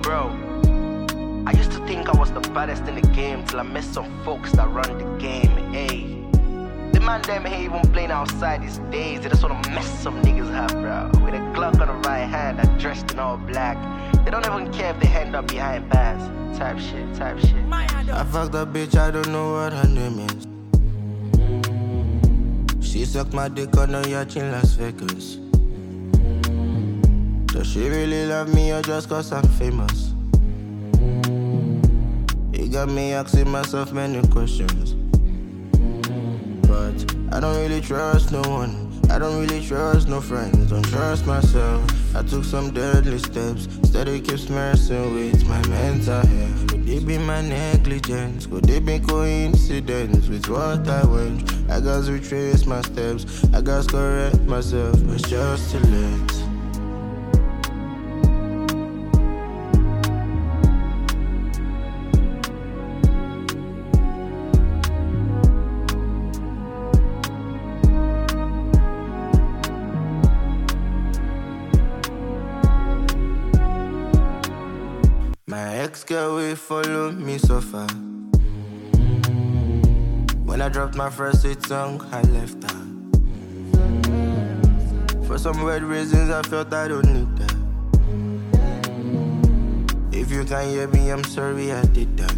bro, I used to think I was the baddest in the game till I met some folks that run the game, ayy. The man them ain't even playing outside these days. They just wanna mess some niggas up, bro. With a Glock on the right hand, that dressed in all black. They don't even care if they end up behind bars. Type shit. I fucked a bitch, I don't know what her name is. She sucked my dick on a yacht in Las Vegas. Does she really love me or just cause I'm famous? It got me asking myself many questions. But I don't really trust no one. I don't really trust no friends. Don't trust myself. I took some deadly steps. Steady keeps messing with my mental health. Could it be my negligence? Could it be coincidence with what I went through? I gotta retrace my steps. I gotta correct myself, but it's just too late. My ex-girl will follow me so far. When I dropped my first hit song, I left her. For some weird reasons, I felt I don't need that. If you can't hear me, I'm sorry I did that.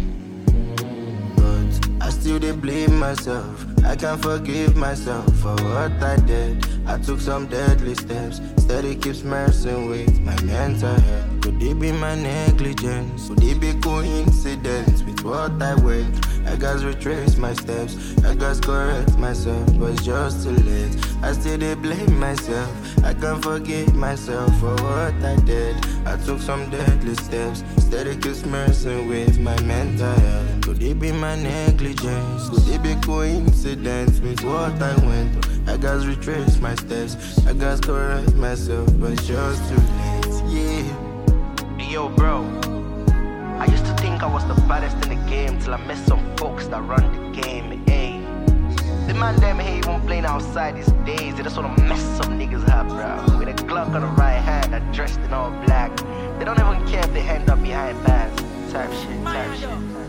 But I still did blame myself. I can't forgive myself for what I did. I took some deadly steps. Steady keeps messing with my mental health. Could it be my negligence? Could it be coincidence with what I went through? I gotta retrace my steps. I gotta correct myself, but it's just too late. I still did blame myself. I can't forgive myself for what I did. I took some deadly steps. Steady keeps messing with my mental health. Could it be my negligence? Could it be coincidence with what I went through? I gotta retrace my steps. I gotta correct myself, but it's just too late. Yeah. Yo, bro, I used to think I was the baddest in the game till I met some folks that run the game, ayy. The man them ain't even playing outside these days. They just wanna mess some niggas up, bro. With a Glock on the right hand, that dressed in all black. They don't even care if they end up behind bars. Type shit.